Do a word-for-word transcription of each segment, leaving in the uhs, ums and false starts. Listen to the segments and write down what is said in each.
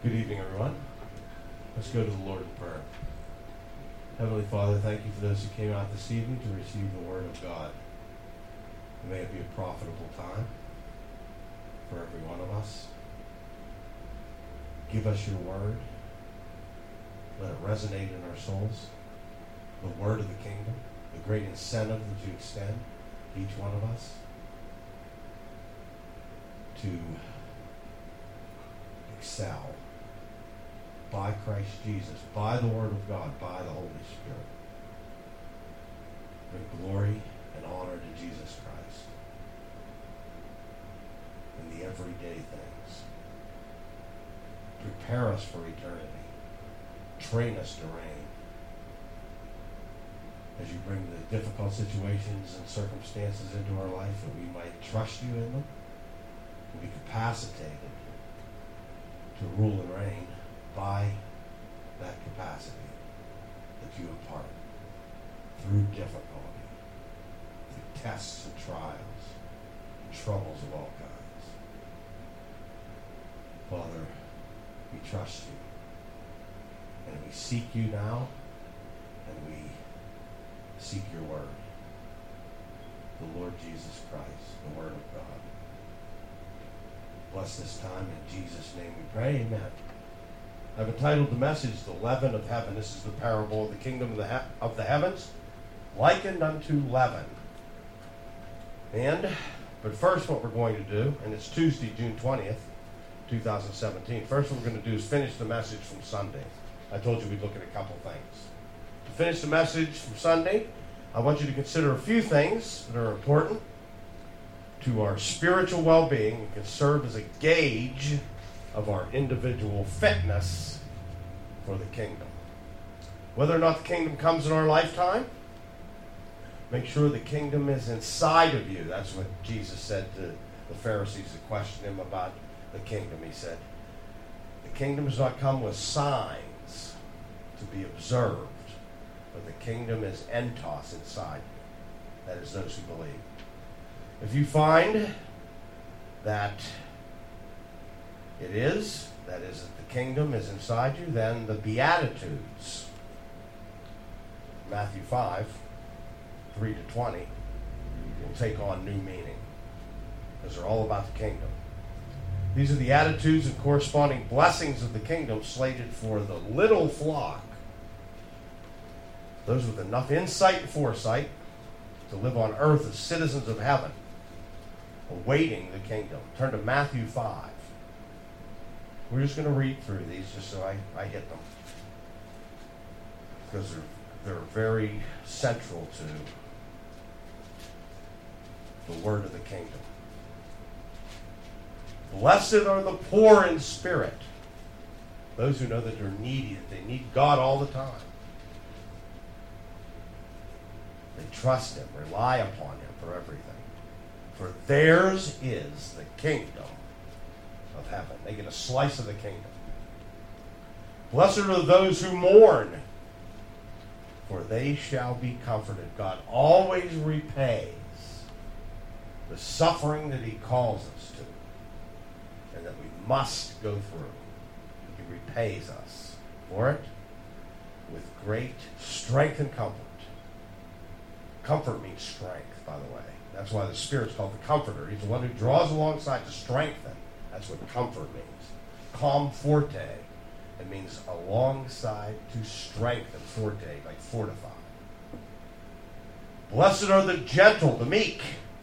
Good evening, everyone. Let's go to the Lord in prayer. Heavenly Father, thank you for those who came out this evening to receive the Word of God. And may it be a profitable time for every one of us. Give us your Word. Let it resonate in our souls. The Word of the kingdom, the great incentive that you extend to each one of us to excel by Christ Jesus, by the Word of God, by the Holy Spirit. Bring glory and honor to Jesus Christ in the everyday things. Prepare us for eternity. Train us to reign. As you bring the difficult situations and circumstances into our life, that we might trust you in them and be capacitated to rule and reign by that capacity that you impart through difficulty, through tests and trials and troubles of all kinds. Father, we trust you, and we seek you now, and we seek your word, the Lord Jesus Christ, the Word of God. Bless this time in Jesus' name we pray. Amen. I've entitled the message, The Leaven of Heaven. This is the parable of the kingdom of the, he- of the heavens, likened unto leaven. And, but first what we're going to do, and it's Tuesday, June twentieth, two thousand seventeen. First what we're going to do is finish the message from Sunday. I told you we'd look at a couple things. To finish the message from Sunday, I want you to consider a few things that are important to our spiritual well-being and can serve as a gauge of our individual fitness for the kingdom. Whether or not the kingdom comes in our lifetime, make sure the kingdom is inside of you. That's what Jesus said to the Pharisees that questioned him about the kingdom. He said, the kingdom does not come with signs to be observed, but the kingdom is entos inside you. That is those who believe. If you find that it is, that is, that the kingdom is inside you, then the Beatitudes, Matthew five, three to twenty, will take on new meaning, because they're all about the kingdom. These are the attitudes and corresponding blessings of the kingdom slated for the little flock, those with enough insight and foresight to live on earth as citizens of heaven, awaiting the kingdom. Turn to Matthew five. We're just going to read through these just so I, I hit them, because they're, they're very central to the word of the kingdom. Blessed are the poor in spirit, those who know that they're needy, that they need God all the time. They trust him, rely upon him for everything. For theirs is the kingdom of heaven. They get a slice of the kingdom. Blessed are those who mourn, for they shall be comforted. God always repays the suffering that he calls us to, and that we must go through. He repays us for it with great strength and comfort. Comfort means strength, by the way. That's why the Spirit's called the Comforter. He's the one who draws alongside to strengthen. That's what comfort means. Comforte. It means alongside to strengthen. Forte, like fortify. Blessed are the gentle, the meek.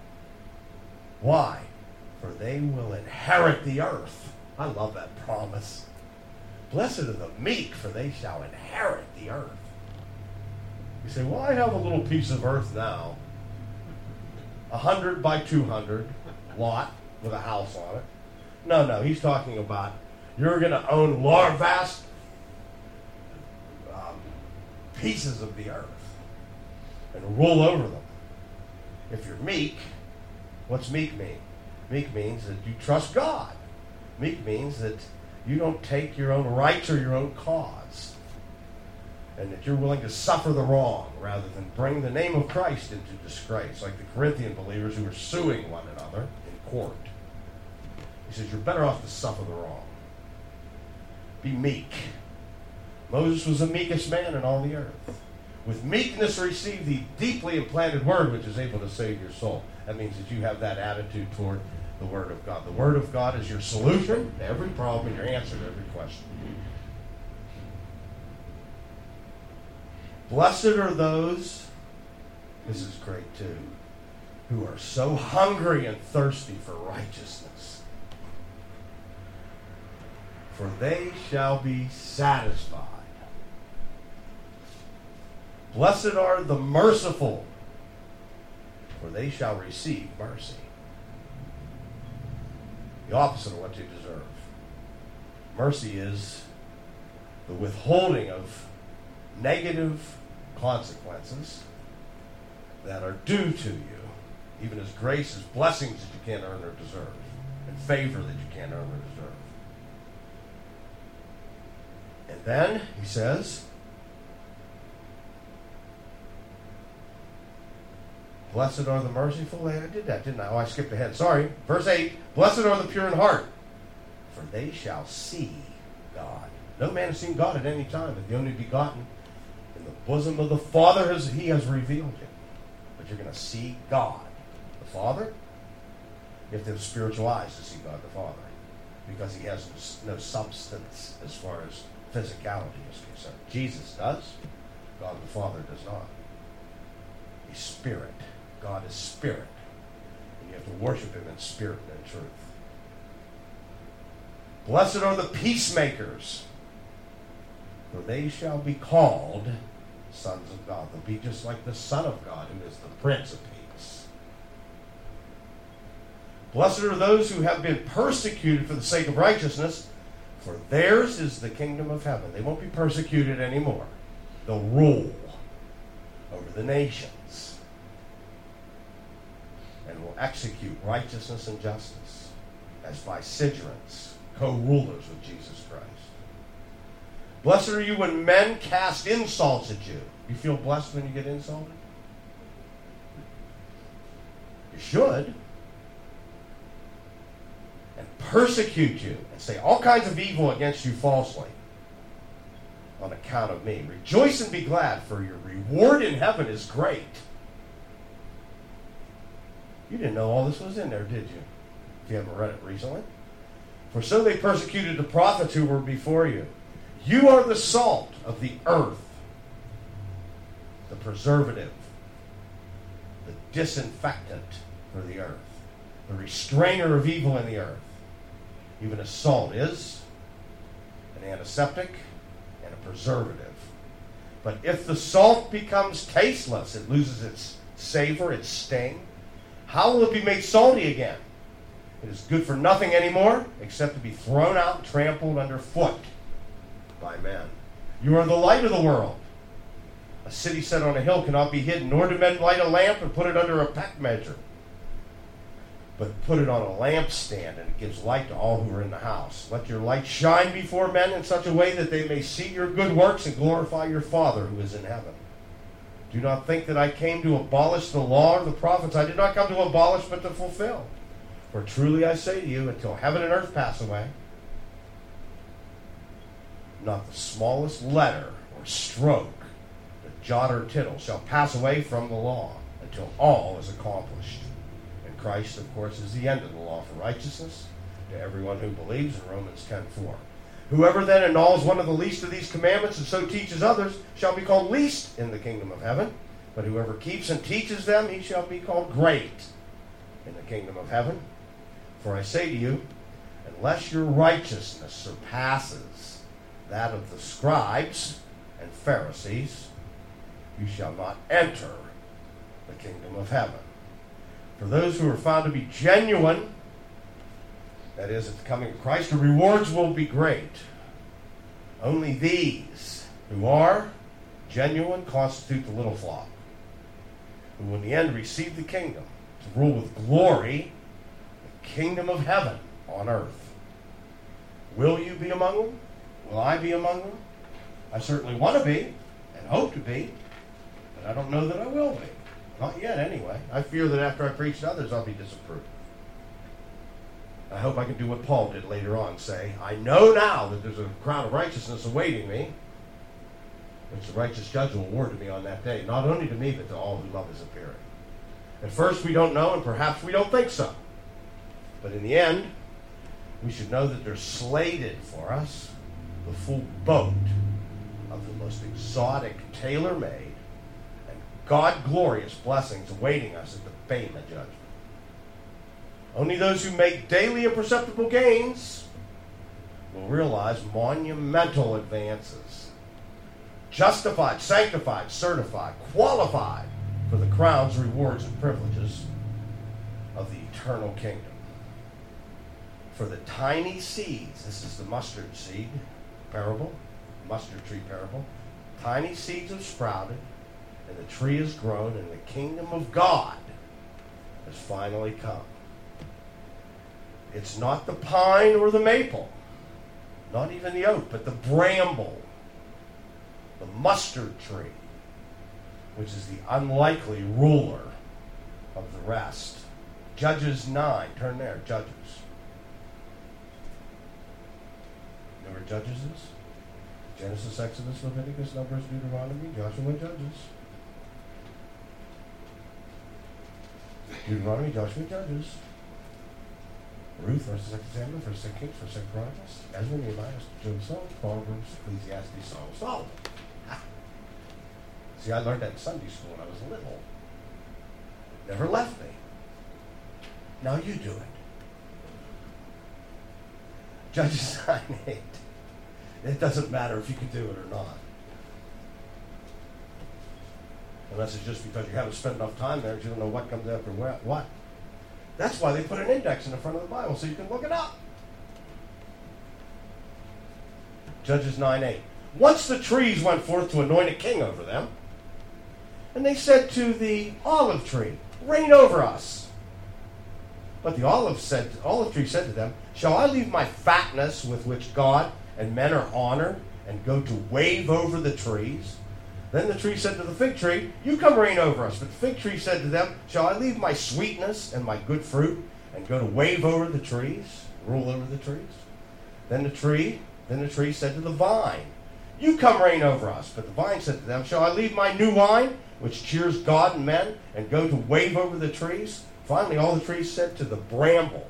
Why? For they will inherit the earth. I love that promise. Blessed are the meek, for they shall inherit the earth. You say, well, I have a little piece of earth now. A hundred by two hundred lot with a house on it. No, no, he's talking about you're going to own large, vast um, pieces of the earth and rule over them. If you're meek, what's meek mean? Meek means that you trust God. Meek means that you don't take your own rights or your own cause, and that you're willing to suffer the wrong rather than bring the name of Christ into disgrace, like the Corinthian believers who were suing one another in court. He says, you're better off to suffer the wrong. Be meek. Moses was the meekest man in all the earth. With meekness receive the deeply implanted word which is able to save your soul. That means that you have that attitude toward the Word of God. The Word of God is your solution to every problem and your answer to every question. Blessed are those, this is great too, who are so hungry and thirsty for righteousness, for they shall be satisfied. Blessed are the merciful, for they shall receive mercy. The opposite of what you deserve. Mercy is the withholding of negative consequences that are due to you, even as grace is blessings that you can't earn or deserve, and favor that you can't earn or deserve. And then he says, blessed are the merciful. I did that, didn't I? Oh, I skipped ahead. Sorry. Verse eight. Blessed are the pure in heart, for they shall see God. No man has seen God at any time, but the only begotten in the bosom of the Father has he has revealed him. But you're going to see God, the Father. You have to have spiritual eyes to see God the Father, because he has no substance as far as physicality is concerned. Jesus does. God the Father does not. He's spirit. God is spirit. And you have to worship him in spirit and in truth. Blessed are the peacemakers, for they shall be called sons of God. They'll be just like the Son of God, who is the Prince of Peace. Blessed are those who have been persecuted for the sake of righteousness, for theirs is the kingdom of heaven. They won't be persecuted anymore. They'll rule over the nations and will execute righteousness and justice as vicegerents, co-rulers with Jesus Christ. Blessed are you when men cast insults at you. You feel blessed when you get insulted? You should. And persecute you and say all kinds of evil against you falsely on account of me. Rejoice and be glad, for your reward in heaven is great. You didn't know all this was in there, did you? If you haven't read it recently. For so they persecuted the prophets who were before you. You are the salt of the earth, the preservative, the disinfectant for the earth, the restrainer of evil in the earth. Even as salt is an antiseptic and a preservative. But if the salt becomes tasteless, it loses its savor, its sting, how will it be made salty again? It is good for nothing anymore except to be thrown out and trampled underfoot by men. You are the light of the world. A city set on a hill cannot be hidden, nor do men light a lamp and put it under a peck measure, but put it on a lampstand, and it gives light to all who are in the house. Let your light shine before men in such a way that they may see your good works and glorify your Father who is in heaven. Do not think that I came to abolish the law or the prophets. I did not come to abolish, but to fulfill. For truly I say to you, until heaven and earth pass away, not the smallest letter or stroke, the jot or tittle, shall pass away from the law until all is accomplished. And Christ, of course, is the end of the law for righteousness to everyone who believes in Romans ten four. Whoever then annuls one of the least of these commandments and so teaches others shall be called least in the kingdom of heaven. But whoever keeps and teaches them, he shall be called great in the kingdom of heaven. For I say to you, unless your righteousness surpasses that of the scribes and Pharisees, you shall not enter the kingdom of heaven. For those who are found to be genuine, that is, at the coming of Christ, the rewards will be great. Only these who are genuine constitute the little flock, who will in the end receive the kingdom to rule with glory the kingdom of heaven on earth. Will you be among them? Will I be among them? I certainly want to be and hope to be, but I don't know that I will be. Not yet, anyway. I fear that after I preach to others, I'll be disapproved. I hope I can do what Paul did later on, say, I know now that there's a crown of righteousness awaiting me, which the righteous judge will award to me on that day, not only to me, but to all who love his appearing. At first we don't know, and perhaps we don't think so. But in the end, we should know that there's slated for us the full boat of the most exotic, tailor-made, and God-glorious blessings awaiting us at the Bema judgment. Only those who make daily and perceptible gains will realize monumental advances. Justified, sanctified, certified, qualified for the crowns, rewards, and privileges of the eternal kingdom. For the tiny seeds, this is the mustard seed parable, mustard tree parable, tiny seeds have sprouted, and the tree has grown, and the kingdom of God has finally come. It's not the pine or the maple, not even the oak, but the bramble, the mustard tree, which is the unlikely ruler of the rest. Judges nine, turn there, Judges. You know where Judges is? Genesis, Exodus, Leviticus, Numbers, Deuteronomy, Joshua, Judges. Deuteronomy, Joshua, Judges. Ruth, First and Second Samuel, First and Second Kings, First and Second Chronicles, Ezra, Nehemiah, Job, Psalm, Proverbs, Ecclesiastes, Song of Solomon. Ha. See, I learned that in Sunday school when I was little. Never left me. Now you do it. Judges nine eight. It doesn't matter if you can do it or not. Unless it's just because you haven't spent enough time there that you don't know what comes after what. That's why they put an index in the front of the Bible, so you can look it up. Judges nine eight. Once the trees went forth to anoint a king over them, and they said to the olive tree, reign over us. But the olive said, olive tree said to them, shall I leave my fatness with which God and men are honored, and go to wave over the trees? Then the tree said to the fig tree, you come reign over us. But the fig tree said to them, shall I leave my sweetness and my good fruit, and go to wave over the trees, rule over the trees? Then the tree, then the tree said to the vine, you come reign over us. But the vine said to them, shall I leave my new wine, which cheers God and men, and go to wave over the trees? Finally, all the trees said to the bramble,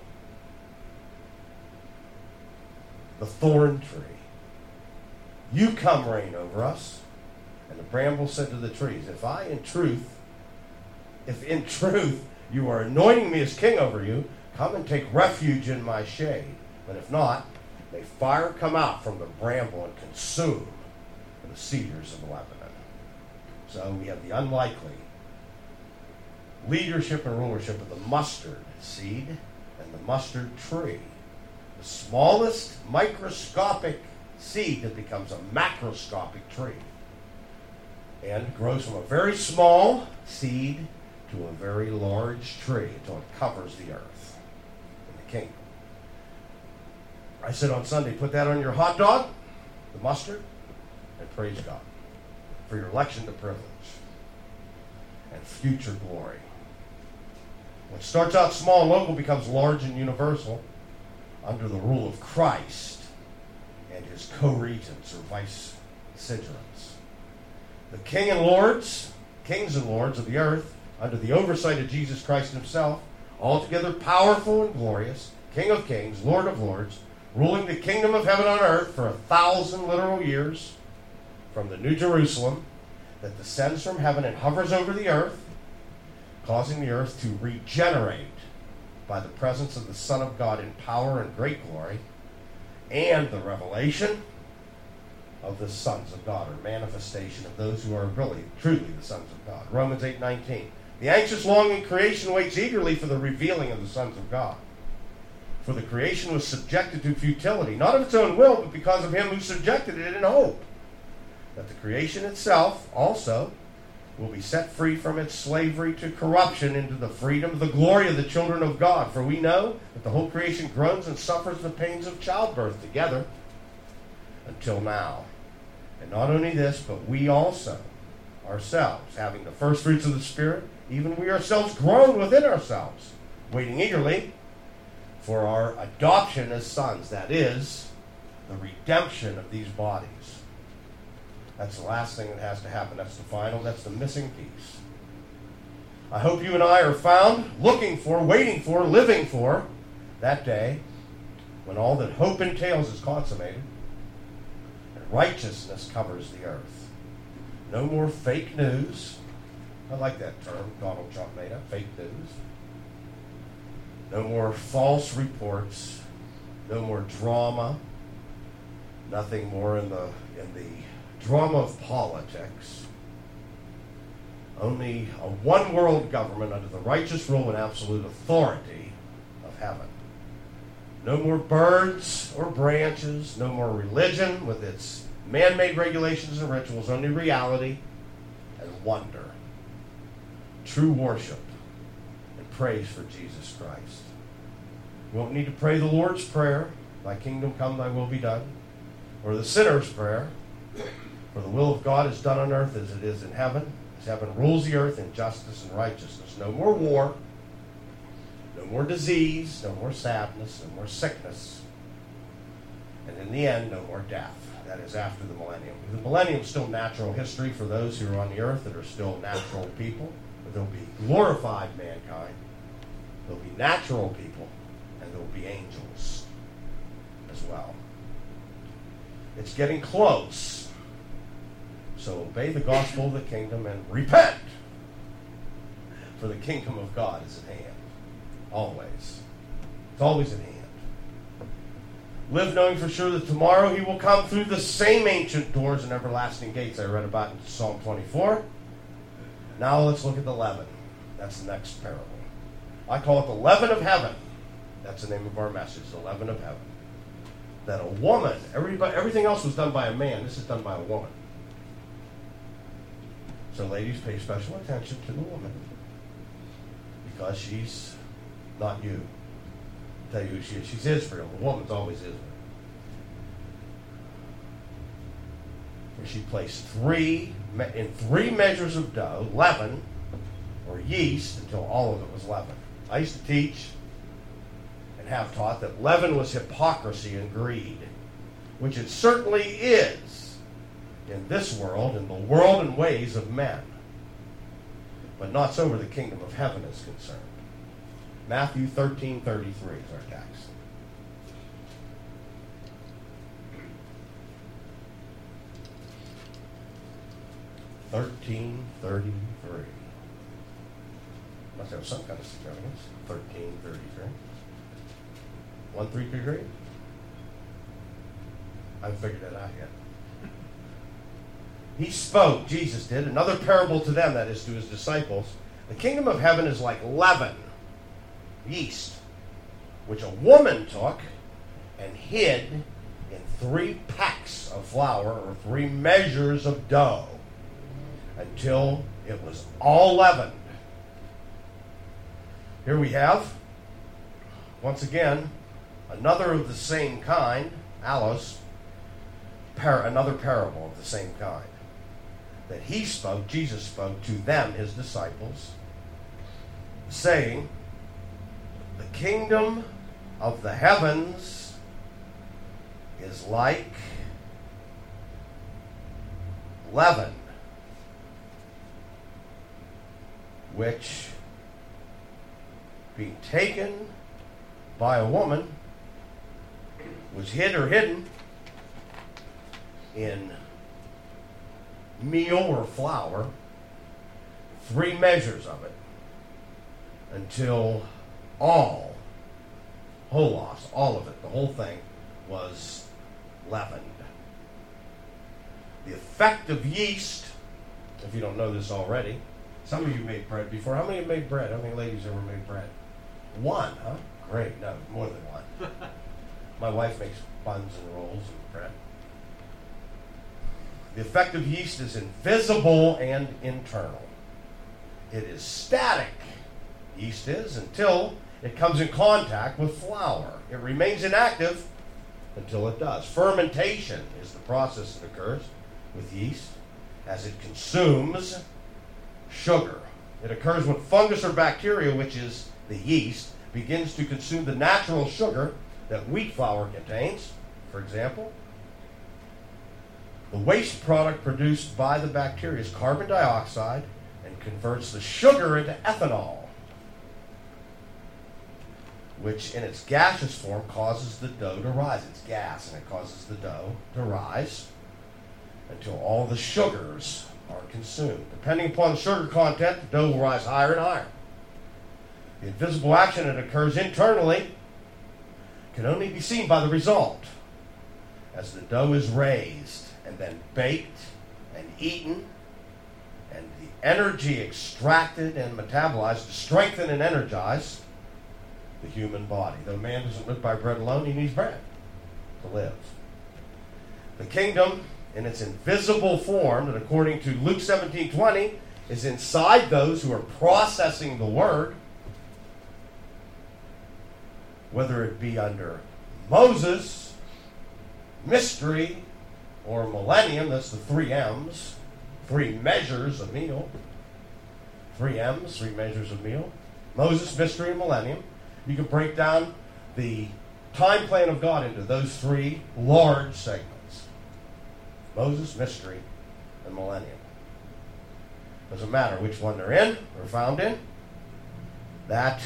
the thorn tree, you come reign over us. And the bramble said to the trees, if I in truth, if in truth you are anointing me as king over you, come and take refuge in my shade. But if not, may fire come out from the bramble and consume the cedars of Lebanon. So we have the unlikely leadership and rulership of the mustard seed and the mustard tree. The smallest microscopic seed that becomes a macroscopic tree, and grows from a very small seed to a very large tree until it covers the earth in the kingdom. I said on Sunday, put that on your hot dog, the mustard, and praise God for your election to privilege and future glory. What starts out small and local becomes large and universal under the rule of Christ and his co-regents or vice-regents. The king and lords, kings and lords of the earth, under the oversight of Jesus Christ himself, altogether powerful and glorious, King of kings, Lord of lords, ruling the kingdom of heaven on earth for a thousand literal years, from the New Jerusalem that descends from heaven and hovers over the earth, causing the earth to regenerate by the presence of the Son of God in power and great glory, and the revelation of the sons of God, or manifestation of those who are really, truly the sons of God. Romans eight nineteen. The anxious longing creation waits eagerly for the revealing of the sons of God. For the creation was subjected to futility, not of its own will, but because of him who subjected it in hope, that the creation itself also will be set free from its slavery to corruption into the freedom of the glory of the children of God. For we know that the whole creation groans and suffers the pains of childbirth together until now. And not only this, but we also, ourselves, having the first fruits of the Spirit, even we ourselves groan within ourselves, waiting eagerly for our adoption as sons. That is, the redemption of these bodies. That's the last thing that has to happen. That's the final, that's the missing piece. I hope you and I are found looking for, waiting for, living for that day when all that hope entails is consummated and righteousness covers the earth. No more fake news. I like that term Donald Trump made up, fake news. No more false reports. No more drama. Nothing more in the in the drama of politics. Only a one-world government under the righteous rule and absolute authority of heaven. No more birds or branches. No more religion with its man-made regulations and rituals. Only reality and wonder. True worship and praise for Jesus Christ. You won't need to pray the Lord's Prayer, thy kingdom come, thy will be done, or the sinner's prayer, for the will of God is done on earth as it is in heaven, as heaven rules the earth in justice and righteousness. No more war, no more disease, no more sadness, no more sickness, and in the end, no more death. That is after the millennium. The millennium is still natural history for those who are on the earth that are still natural people. But there'll be glorified mankind, there'll be natural people, and there'll be angels as well. It's getting close. So obey the gospel of the kingdom and repent. For the kingdom of God is at hand. Always. It's always at hand. Live knowing for sure that tomorrow he will come through the same ancient doors and everlasting gates I read about in Psalm twenty-four. Now let's look at the leaven. That's the next parable. I call it the leaven of heaven. That's the name of our message, the leaven of heaven. That a woman, everybody, everything else was done by a man. This is done by a woman. So ladies, pay special attention to the woman. Because she's not you. I'll tell you who she is. She's Israel. The woman's always Israel. Where she placed three, in three measures of dough, leaven, or yeast, until all of it was leaven. I used to teach and have taught that leaven was hypocrisy and greed, which it certainly is in this world, in the world and ways of men. But not so where the kingdom of heaven is concerned. Matthew thirteen thirty-three is our text. thirteen thirty-three. Must have some kind of significance. thirteen thirty-three. one three three three? I haven't figured that out yet. He spoke, Jesus did, another parable to them, that is to his disciples. The kingdom of heaven is like leaven, yeast, which a woman took and hid in three pecks of flour or three measures of dough until it was all leavened. Here we have, once again, another of the same kind, allos, par- another parable of the same kind. That he spoke, Jesus spoke to them, his disciples, saying, the kingdom of the heavens is like leaven, which, being taken by a woman, was hid or hidden in meal or flour, three measures of it, until all, holos, all of it, the whole thing, was leavened. The effect of yeast, if you don't know this already, some of you made bread before. How many have made bread? How many ladies ever made bread? One, huh? Great. No, more than one. My wife makes buns and rolls and bread. The effect of yeast is invisible and internal. It is static, yeast is, until it comes in contact with flour. It remains inactive until it does. Fermentation is the process that occurs with yeast as it consumes sugar. It occurs when fungus or bacteria, which is the yeast, begins to consume the natural sugar that wheat flour contains, for example, the waste product produced by the bacteria is carbon dioxide and converts the sugar into ethanol, which in its gaseous form causes the dough to rise. It's gas, and it causes the dough to rise until all the sugars are consumed. Depending upon the sugar content, the dough will rise higher and higher. The invisible action that occurs internally can only be seen by the result. As the dough is raised and then baked and eaten, and the energy extracted and metabolized to strengthen and energize the human body. Though man doesn't live by bread alone, he needs bread to live. The kingdom, in its invisible form, that according to Luke seventeen twenty, is inside those who are processing the word, whether it be under Moses, mystery, or millennium. That's the three M's, three measures of meal. Three M's, three measures of meal. Moses, mystery, and millennium. You can break down the time plan of God into those three large segments. Moses, mystery, and millennium. Doesn't matter which one they're in or found in. That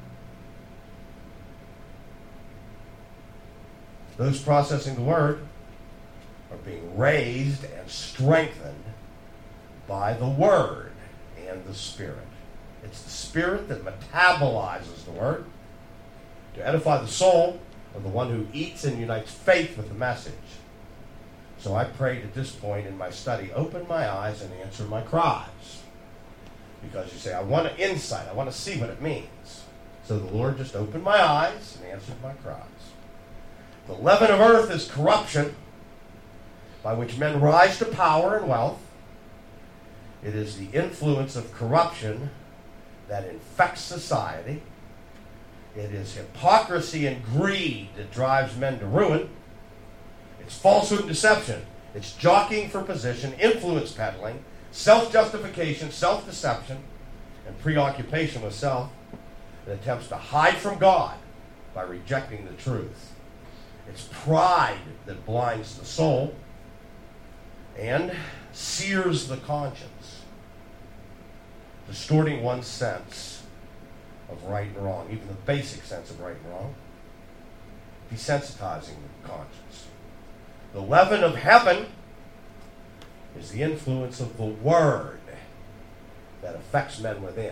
those processing the word are being raised and strengthened by the word and the spirit. It's the spirit that metabolizes the word to edify the soul of the one who eats and unites faith with the message. So I prayed at this point in my study, open my eyes and answer my cries. Because you say, I want an insight. I want to see what it means. So the Lord just opened my eyes and answered my cries. The leaven of earth is corruption, by which men rise to power and wealth. It is the influence of corruption that infects society. It is hypocrisy and greed that drives men to ruin. It's falsehood and deception. It's jockeying for position, influence peddling, self-justification, self-deception, and preoccupation with self that attempts to hide from God by rejecting the truth. It's pride that blinds the soul and sears the conscience, distorting one's sense of right and wrong, even the basic sense of right and wrong, desensitizing the conscience. The leaven of heaven is the influence of the word that affects men within,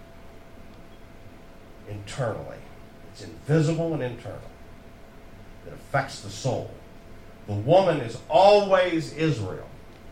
internally. It's invisible and internal. It affects the soul. The woman is always Israel,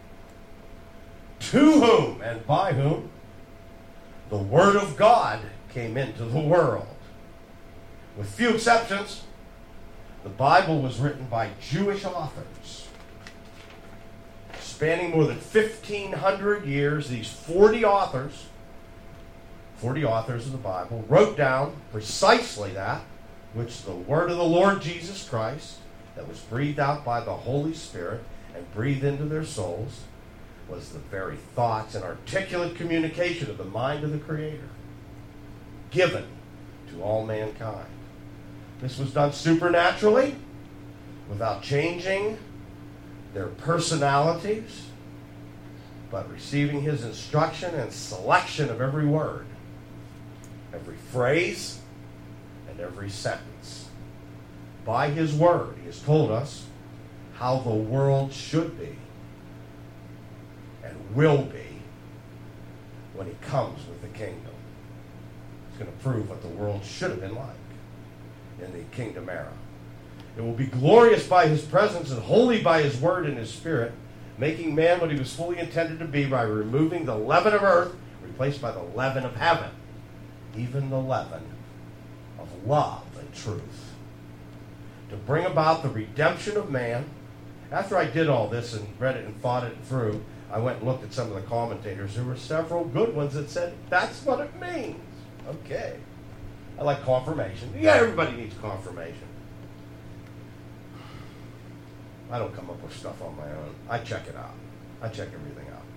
to whom and by whom the word of God came into the world. With few exceptions, the Bible was written by Jewish authors. Spanning more than fifteen hundred years, these forty authors, forty authors of the Bible, wrote down precisely that which the word of the Lord Jesus Christ, that was breathed out by the Holy Spirit and breathed into their souls, was the very thoughts and articulate communication of the mind of the Creator, given to all mankind. This was done supernaturally, without changing their personalities, but receiving His instruction and selection of every word, every phrase, and every sentence. By His word, He has told us how the world should be and will be when He comes with the kingdom. He's going to prove what the world should have been like in the kingdom era. It will be glorious by His presence and holy by His word and His spirit, making man what he was fully intended to be by removing the leaven of earth, replaced by the leaven of heaven, even the leaven of love and truth, to bring about the redemption of man. After I did all this and read it and thought it through, I went and looked at some of the commentators. There were several good ones that said, that's what it means. Okay. I like confirmation. Yeah, everybody needs confirmation. I don't come up with stuff on my own. I check it out. I check everything out.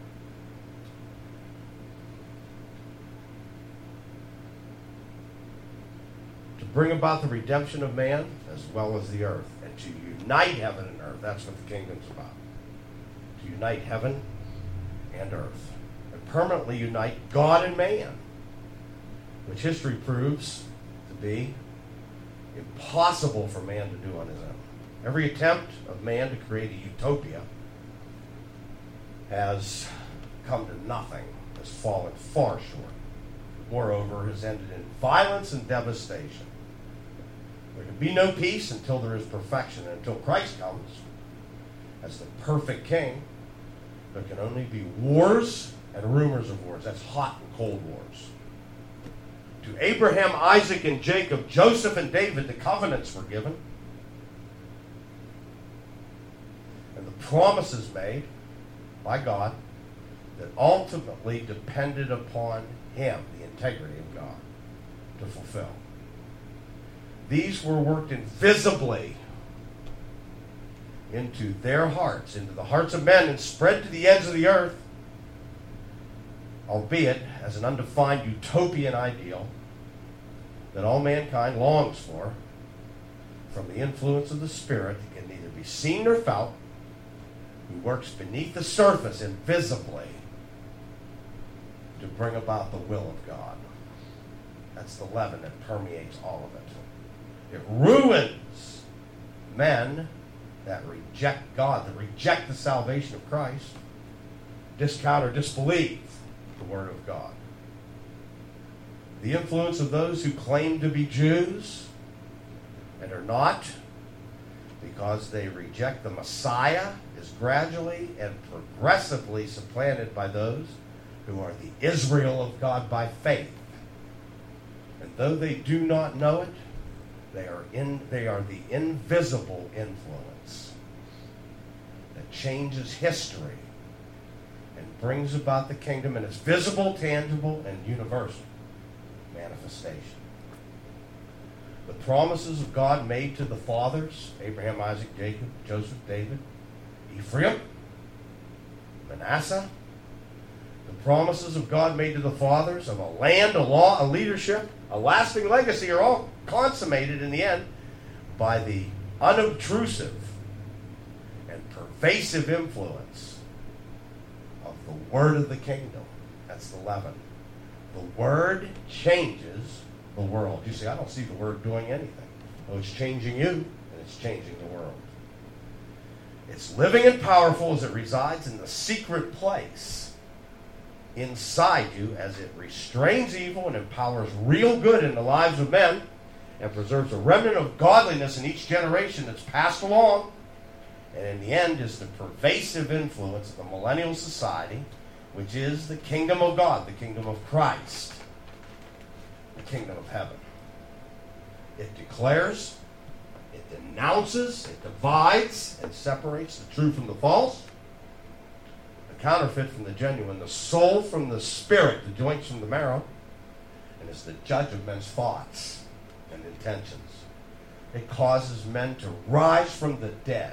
bring about the redemption of man as well as the earth, and to unite heaven and earth. That's what the kingdom's about. To unite heaven and earth, and permanently unite God and man, which history proves to be impossible for man to do on his own. Every attempt of man to create a utopia has come to nothing, has fallen far short. Moreover, has ended in violence and devastation. There can be no peace until there is perfection, and until Christ comes as the perfect king. There can only be wars and rumors of wars. That's hot and cold wars. To Abraham, Isaac, and Jacob, Joseph and David, the covenants were given. And the promises made by God that ultimately depended upon him, the integrity of God, to fulfill. These were worked invisibly into their hearts, into the hearts of men, and spread to the ends of the earth, albeit as an undefined utopian ideal that all mankind longs for, from the influence of the Spirit that can neither be seen nor felt, who works beneath the surface invisibly to bring about the will of God. That's the leaven that permeates all of it. It ruins men that reject God, that reject the salvation of Christ, discount or disbelieve the Word of God. The influence of those who claim to be Jews and are not, because they reject the Messiah, is gradually and progressively supplanted by those who are the Israel of God by faith. And though they do not know it, they are in they are the invisible influence that changes history and brings about the kingdom in its visible, tangible, and universal manifestation. The promises of God made to the fathers, Abraham, Isaac, Jacob, Joseph, David, Ephraim, Manasseh, the promises of God made to the fathers of a land, a law, a leadership, a lasting legacy are all consummated in the end by the unobtrusive and pervasive influence of the word of the kingdom. That's the leaven. The word changes the world. You see, I don't see the word doing anything. Well, it's changing you, and it's changing the world. It's living and powerful as it resides in the secret place inside you, as it restrains evil and empowers real good in the lives of men, and preserves a remnant of godliness in each generation that's passed along, and in the end is the pervasive influence of the millennial society, which is the kingdom of God, the kingdom of Christ, the kingdom of heaven. It declares, it denounces, it divides, and separates the true from the false, the counterfeit from the genuine, the soul from the spirit, the joints from the marrow, and is the judge of men's thoughts and intentions. It causes men to rise from the dead,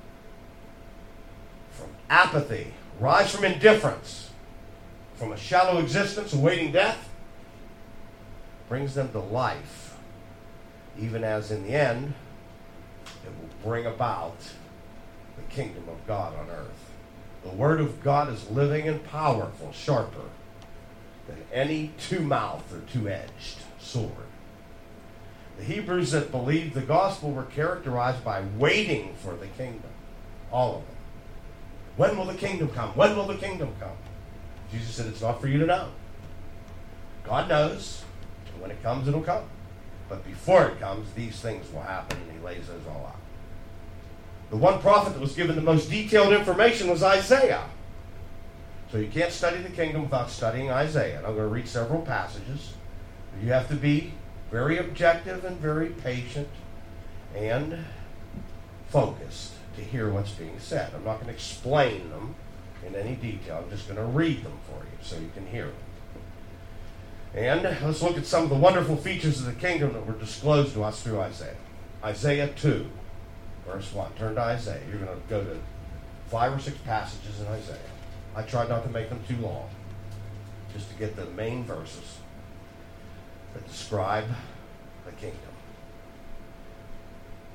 from apathy, rise from indifference, from a shallow existence awaiting death, brings them to life, even as in the end it will bring about the kingdom of God on earth. The word of God is living and powerful, sharper than any two-mouthed or two-edged sword. The Hebrews that believed the gospel were characterized by waiting for the kingdom. All of them. When will the kingdom come? When will the kingdom come? Jesus said it's not for you to know. God knows. And when it comes, it'll come. But before it comes, these things will happen, and he lays those all out. The one prophet that was given the most detailed information was Isaiah. So you can't study the kingdom without studying Isaiah. And I'm going to read several passages. You have to be very objective and very patient and focused to hear what's being said. I'm not going to explain them in any detail. I'm just going to read them for you so you can hear them. And let's look at some of the wonderful features of the kingdom that were disclosed to us through Isaiah. Isaiah two, verse one. Turn to Isaiah. You're going to go to five or six passages in Isaiah. I tried not to make them too long, just to get the main verses that describe the kingdom.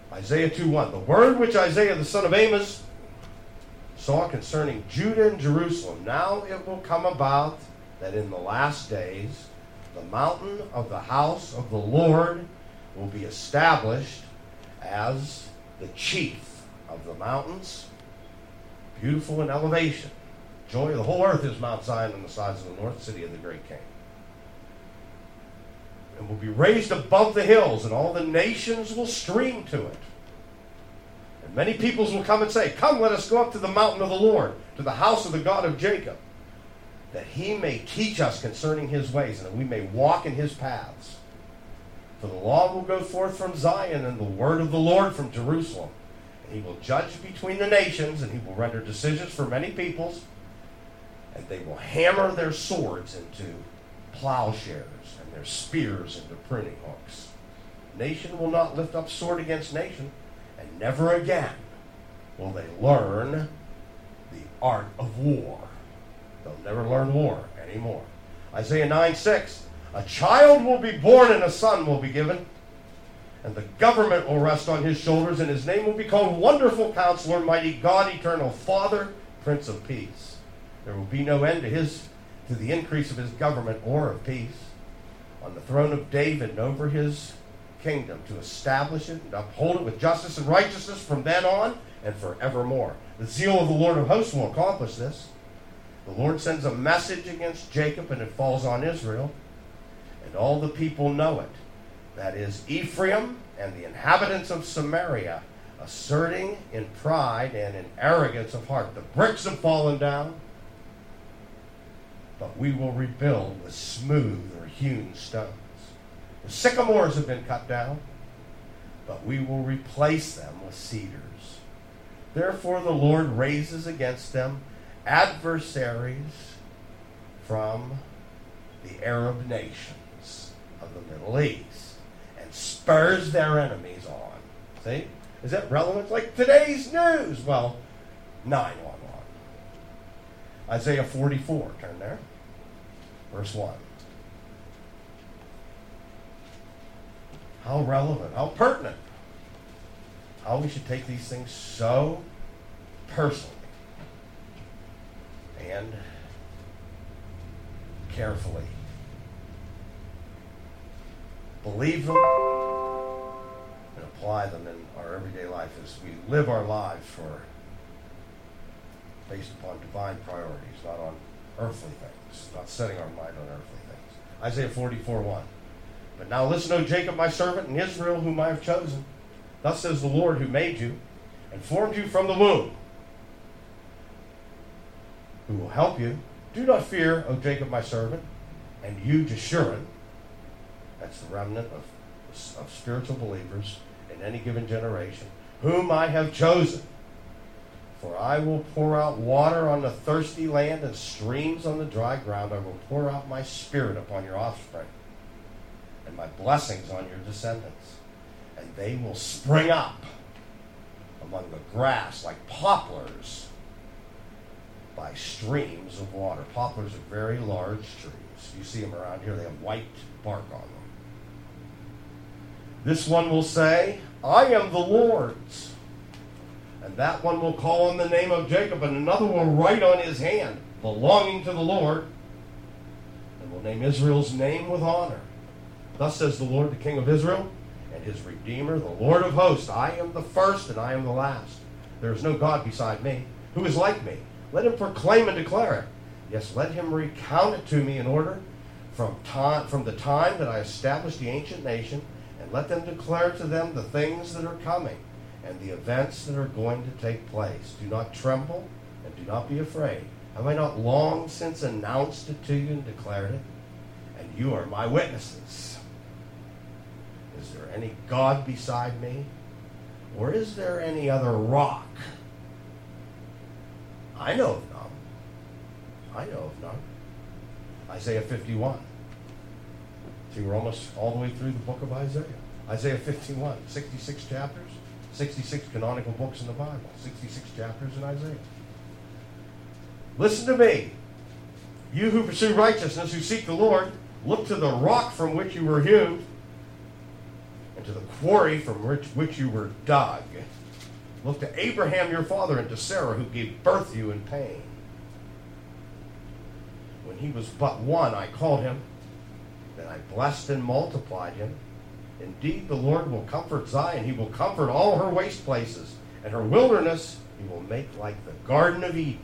Isaiah two one. The word which Isaiah the son of Amos saw concerning Judah and Jerusalem. Now it will come about that in the last days the mountain of the house of the Lord will be established as the chief of the mountains, beautiful in elevation. Joy of the whole earth is Mount Zion on the sides of the north, city of the great king. And will be raised above the hills, and all the nations will stream to it. And many peoples will come and say, come, let us go up to the mountain of the Lord, to the house of the God of Jacob, that he may teach us concerning his ways, and that we may walk in his paths. For the law will go forth from Zion, and the word of the Lord from Jerusalem. And he will judge between the nations, and he will render decisions for many peoples, and they will hammer their swords into plowshares, and their spears into pruning hooks. Nation will not lift up sword against nation, and never again will they learn the art of war. They'll never learn war anymore. Isaiah nine six. A child will be born and a son will be given, and the government will rest on his shoulders, and his name will be called Wonderful Counselor, Mighty God, Eternal Father, Prince of Peace. There will be no end to his to the increase of his government or of peace on the throne of David and over his kingdom, to establish it and uphold it with justice and righteousness from then on and forevermore. The zeal of the Lord of hosts will accomplish this. The Lord sends a message against Jacob, and it falls on Israel, and all the people know it. That is Ephraim and the inhabitants of Samaria, asserting in pride and in arrogance of heart. The bricks have fallen down, but we will rebuild with smooth or hewn stones. The sycamores have been cut down, but we will replace them with cedars. Therefore the Lord raises against them adversaries from the Arab nations of the Middle East, and spurs their enemies on. See? Is that relevant? Like today's news. Well, nine one one. Isaiah forty-four, turn there. Verse one. How relevant, how pertinent. How we should take these things so personally and carefully. Believe them and apply them in our everyday life as we live our lives for based upon divine priorities, not on earthly things, not setting our mind on earthly things. Isaiah forty-four one. But now listen, O Jacob, my servant, and Israel, whom I have chosen. Thus says the Lord, who made you and formed you from the womb, who will help you. Do not fear, O Jacob, my servant, and you, Jeshurun. That's the remnant of, of spiritual believers in any given generation, whom I have chosen. For I will pour out water on the thirsty land and streams on the dry ground. I will pour out my spirit upon your offspring and my blessings on your descendants. And they will spring up among the grass like poplars by streams of water. Poplars are very large trees. You see them around here. They have white bark on them. This one will say, I am the Lord's. And that one will call on the name of Jacob, and another will write on his hand, belonging to the Lord, and will name Israel's name with honor. Thus says the Lord, the King of Israel, and his Redeemer, the Lord of hosts. I am the first, and I am the last. There is no God beside me. Who is like me? Let him proclaim and declare it. Yes, let him recount it to me in order from time, from the time that I established the ancient nation, and let them declare to them the things that are coming, and the events that are going to take place. Do not tremble, and do not be afraid. Have I not long since announced it to you and declared it? And you are my witnesses. Is there any God beside me? Or is there any other rock? I know of none. I know of none. Isaiah fifty-one. See, we're almost all the way through the book of Isaiah. Isaiah fifty-one, sixty-six chapters, sixty-six canonical books in the Bible, sixty-six chapters in Isaiah. Listen to me. You who pursue righteousness, who seek the Lord, look to the rock from which you were hewn, and and to the quarry from which, which you were dug. Look to Abraham your father and to Sarah, who gave birth to you in pain. When he was but one, I called him, then I blessed and multiplied him. Indeed, the Lord will comfort Zion. He will comfort all her waste places, and her wilderness he will make like the Garden of Eden,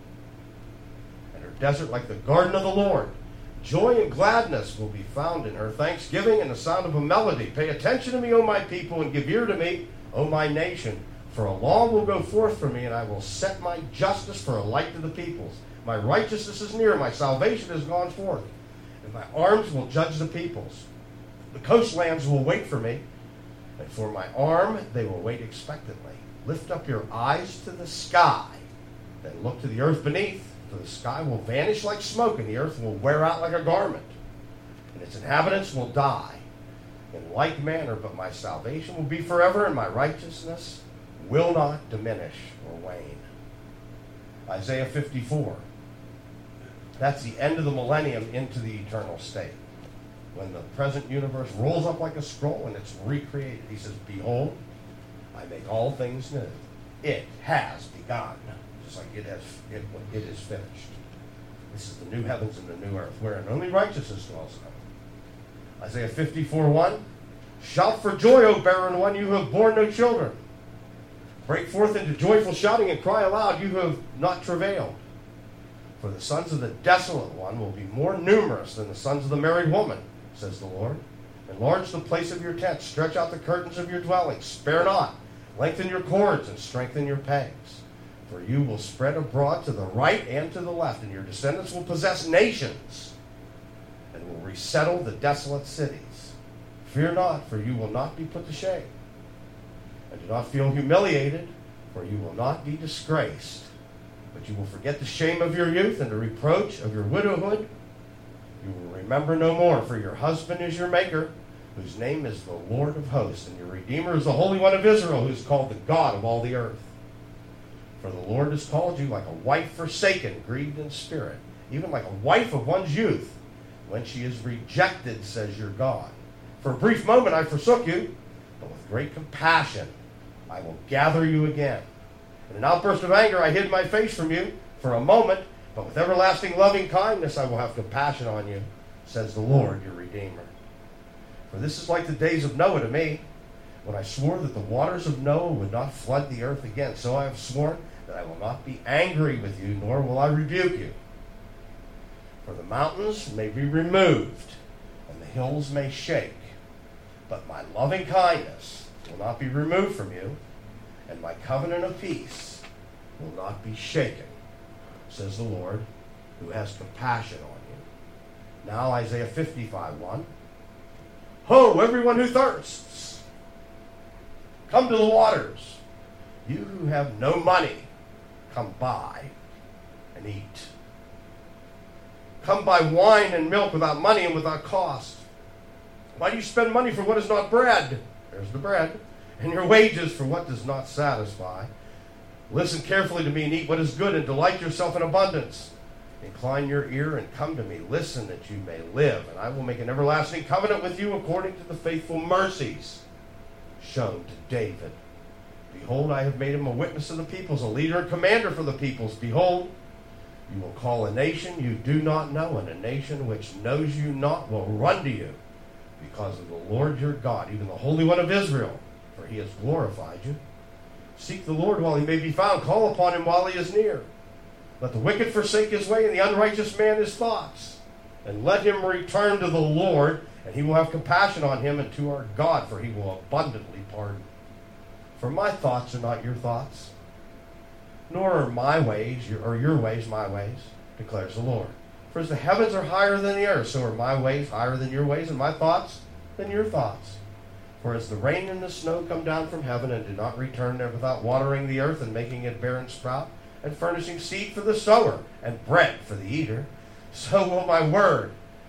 and her desert like the garden of the Lord. Joy and gladness will be found in her, thanksgiving and the sound of a melody. Pay attention to me, O my people, and give ear to me, O my nation. For a law will go forth from me, and I will set my justice for a light to the peoples. My righteousness is near, my salvation has gone forth, and my arms will judge the peoples. The coastlands will wait for me, and for my arm they will wait expectantly. Lift up your eyes to the sky, then look to the earth beneath, for the sky will vanish like smoke, and the earth will wear out like a garment, and its inhabitants will die in like manner, but my salvation will be forever, and my righteousness will not diminish or wane. Isaiah fifty-four. That's the end of the millennium into the eternal state. When the present universe rolls up like a scroll and it's recreated, he says, behold, I make all things new. It has begun. Just like it has it, it is finished. This is the new heavens and the new earth, wherein only righteousness dwells in them. Isaiah fifty-four one. Shout for joy, O barren one, you who have borne no children. Break forth into joyful shouting and cry aloud, you who have not travailed. For the sons of the desolate one will be more numerous than the sons of the married woman, says the Lord. Enlarge the place of your tent. Stretch out the curtains of your dwelling. Spare not. Lengthen your cords and strengthen your pegs. For you will spread abroad to the right and to the left, and your descendants will possess nations and will resettle the desolate cities. Fear not, for you will not be put to shame. And do not feel humiliated, for you will not be disgraced. But you will forget the shame of your youth and the reproach of your widowhood. You will remember no more, for your husband is your maker, whose name is the Lord of hosts, and your Redeemer is the Holy One of Israel, who is called the God of all the earth. For the Lord has called you like a wife forsaken, grieved in spirit, even like a wife of one's youth, when she is rejected, says your God. For a brief moment I forsook you, but with great compassion I will gather you again. In an outburst of anger I hid my face from you for a moment, but with everlasting loving kindness I will have compassion on you, says the Lord your Redeemer. For this is like the days of Noah to me, when I swore that the waters of Noah would not flood the earth again. So I have sworn that I will not be angry with you, nor will I rebuke you. For the mountains may be removed, and the hills may shake, but my loving kindness will not be removed from you, and my covenant of peace will not be shaken, says the Lord, who has compassion on you. Now Isaiah fifty-five one. Ho, everyone who thirsts, come to the waters. You who have no money, come buy and eat. Come buy wine and milk without money and without cost. Why do you spend money for what is not bread? There's the bread. And your wages for what does not satisfy. Listen carefully to me and eat what is good, and delight yourself in abundance. Incline your ear and come to me. Listen that you may live, and I will make an everlasting covenant with you according to the faithful mercies shown to David. Behold, I have made him a witness of the peoples, a leader and commander for the peoples. Behold, you will call a nation you do not know, and a nation which knows you not will run to you, because of the Lord your God, even the Holy One of Israel, for he has glorified you. Seek the Lord while he may be found. Call upon him while he is near. Let the wicked forsake his way, and the unrighteous man his thoughts. And let him return to the Lord, and he will have compassion on him, and to our God, for he will abundantly pardon. For my thoughts are not your thoughts, nor are my ways, your, or your ways my ways, declares the Lord. For as the heavens are higher than the earth, so are my ways higher than your ways, and my thoughts than your thoughts. For as the rain and the snow come down from heaven and do not return there without watering the earth and making it bear and sprout, and furnishing seed for the sower and bread for the eater, so will my word,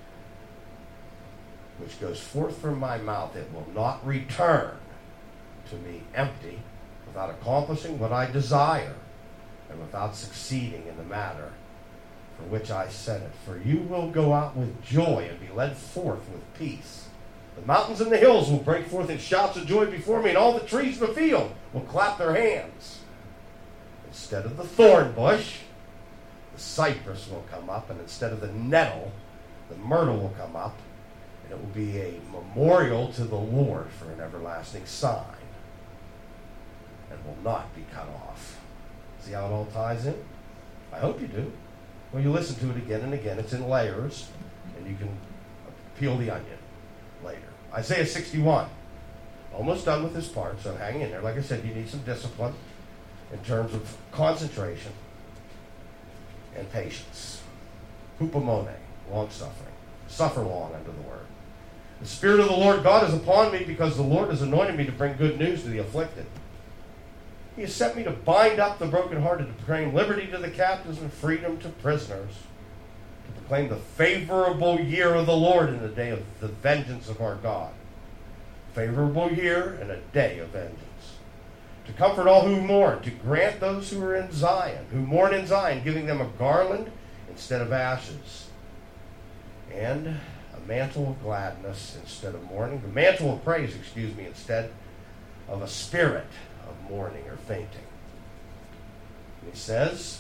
which goes forth from my mouth, it will not return to me empty, without accomplishing what I desire, and without succeeding in the matter for which I sent it. For you will go out with joy and be led forth with peace. The mountains and the hills will break forth in shouts of joy before me, and all the trees of the field will clap their hands. Instead of the thorn bush, the cypress will come up, and instead of the nettle, the myrtle will come up, and it will be a memorial to the Lord for an everlasting sign, and will not be cut off. See how it all ties in? I hope you do. Well, you listen to it again and again. It's in layers, and you can peel the onion later. Isaiah sixty-one. Almost done with this part, so hang in there. Like I said, you need some discipline in terms of concentration and patience. Hupomone, long-suffering. Suffer long under the word. The Spirit of the Lord God is upon me, because the Lord has anointed me to bring good news to the afflicted. He has sent me to bind up the brokenhearted, to proclaim liberty to the captives and freedom to prisoners, to proclaim the favorable year of the Lord in the day of the vengeance of our God. Favorable year and a day of vengeance. To comfort all who mourn, to grant those who are in Zion, who mourn in Zion, giving them a garland instead of ashes, and a mantle of gladness instead of mourning, the mantle of praise, excuse me, instead of a spirit of mourning or fainting. And he says,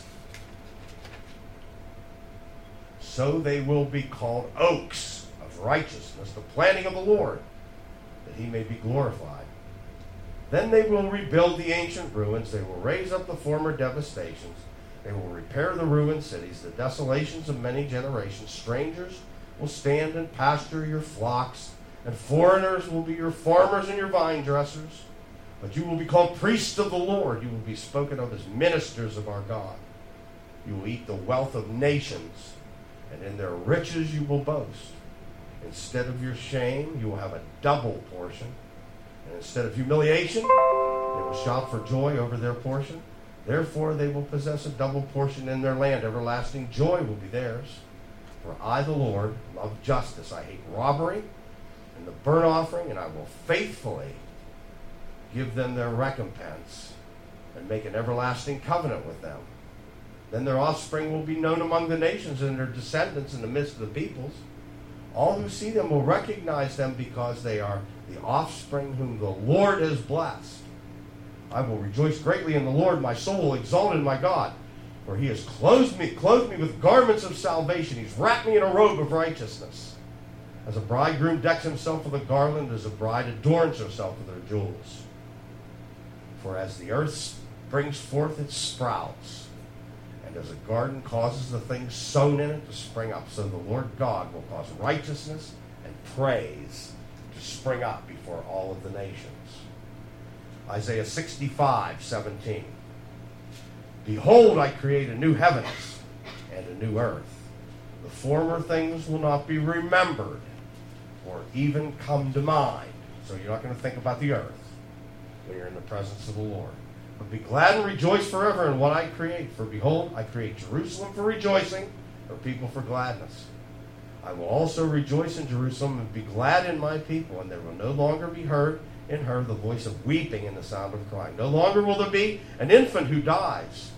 so they will be called oaks of righteousness, the planting of the Lord, that he may be glorified. Then they will rebuild the ancient ruins. They will raise up the former devastations. They will repair the ruined cities, the desolations of many generations. Strangers will stand and pasture your flocks, and foreigners will be your farmers and your vine dressers. But you will be called priests of the Lord. You will be spoken of as ministers of our God. You will eat the wealth of nations, and in their riches you will boast. Instead of your shame, you will have a double portion. And instead of humiliation, they will shout for joy over their portion. Therefore they will possess a double portion in their land. Everlasting joy will be theirs. For I, the Lord, love justice. I hate robbery and the burnt offering, and I will faithfully give them their recompense and make an everlasting covenant with them. Then their offspring will be known among the nations, and their descendants in the midst of the peoples. All who see them will recognize them, because they are the offspring whom the Lord has blessed. I will rejoice greatly in the Lord. My soul will exult in my God, for he has clothed me, clothed me with garments of salvation. He's wrapped me in a robe of righteousness. As a bridegroom decks himself with a garland, as a bride adorns herself with her jewels. For as the earth brings forth its sprouts, and as a garden causes the things sown in it to spring up, so the Lord God will cause righteousness and praise to spring up before all of the nations. Isaiah sixty-five, seventeen. Behold, I create a new heavens and a new earth. The former things will not be remembered or even come to mind. So you're not going to think about the earth when you're in the presence of the Lord. But be glad and rejoice forever in what I create. For behold, I create Jerusalem for rejoicing, or people for gladness. I will also rejoice in Jerusalem and be glad in my people, and there will no longer be heard in her the voice of weeping and the sound of crying. No longer will there be an infant who dies,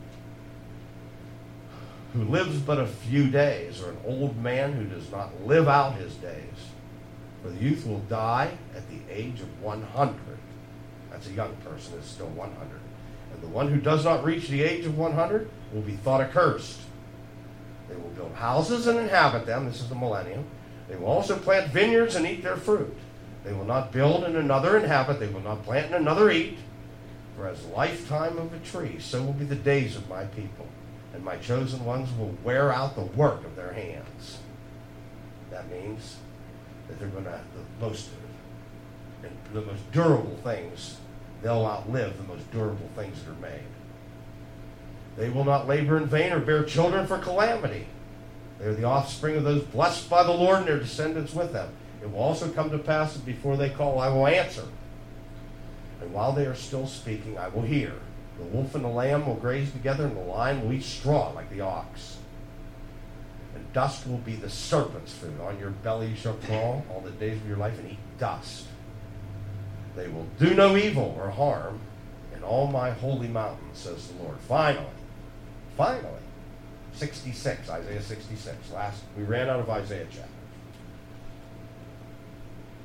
who lives but a few days, or an old man who does not live out his days. For the youth will die at the age of one hundred. That's a young person, is still one hundred. And the one who does not reach the age of one hundred will be thought accursed. They will build houses and inhabit them. This is the millennium. They will also plant vineyards and eat their fruit. They will not build and another inhabit. They will not plant and another eat. For as lifetime of a tree, so will be the days of my people. And my chosen ones will wear out the work of their hands. That means that they're going to, the most, the most durable things, they'll outlive the most durable things that are made. They will not labor in vain or bear children for calamity. They are the offspring of those blessed by the Lord, and their descendants with them. It will also come to pass that before they call, I will answer. And while they are still speaking, I will hear. The wolf and the lamb will graze together, and the lion will eat straw like the ox. And dust will be the serpent's food. On your belly you shall crawl all the days of your life, and eat dust. They will do no evil or harm in all my holy mountains, says the Lord. Finally, finally, sixty-six, Isaiah sixty-six. Last, we ran out of Isaiah chapters.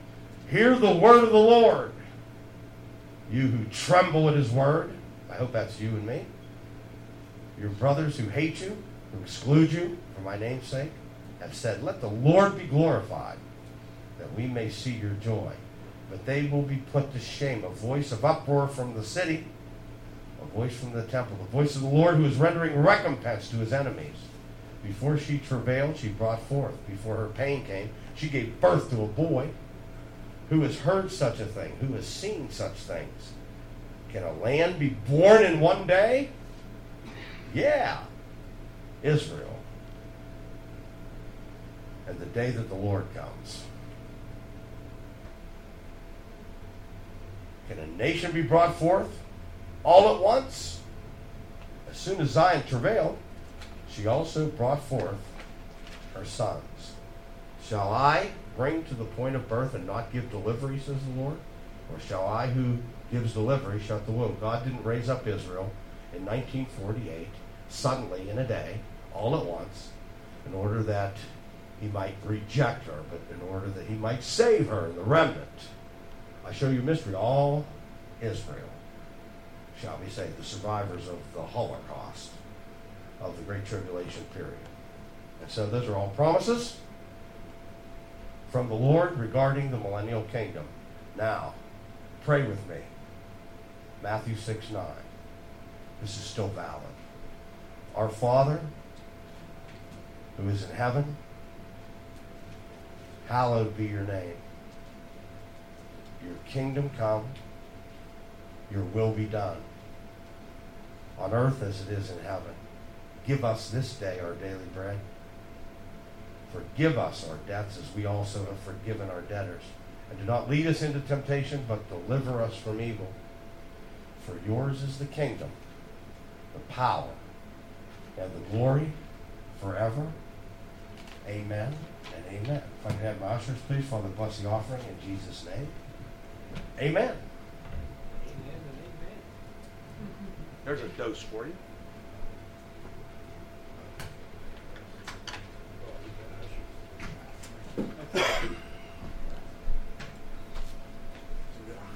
Hear the word of the Lord. You who tremble at his word. I hope that's you and me. Your brothers who hate you, who exclude you for my name's sake, have said, let the Lord be glorified, that we may see your joy. But they will be put to shame. A voice of uproar from the city, a voice from the temple, the voice of the Lord who is rendering recompense to his enemies. Before she travailed, she brought forth. Before her pain came, she gave birth to a boy. Who has heard such a thing? Who has seen such things? Can a land be born in one day? Yeah, Israel. And the day that the Lord comes. Can a nation be brought forth all at once? As soon as Zion travailed, she also brought forth her sons. Shall I bring to the point of birth and not give delivery, says the Lord? Or shall I, who gives delivery, shut the womb? God didn't raise up Israel in nineteen forty-eight, suddenly in a day, all at once, in order that he might reject her, but in order that he might save her in the remnant. I show you a mystery. All Israel shall be saved, the survivors of the Holocaust, of the Great Tribulation period. And so those are all promises from the Lord regarding the millennial kingdom. Now, pray with me. Matthew six nine. This is still valid. Our Father, who is in heaven, hallowed be your name. Your kingdom come, your will be done, on earth as it is in heaven. Give us this day our daily bread. Forgive us our debts as we also have forgiven our debtors. And do not lead us into temptation, but deliver us from evil. For yours is the kingdom, the power, and the glory forever. Amen and amen. If I can have my ushers, please. Father, bless the offering in Jesus' name. Amen. Amen and amen. There's a dose for you.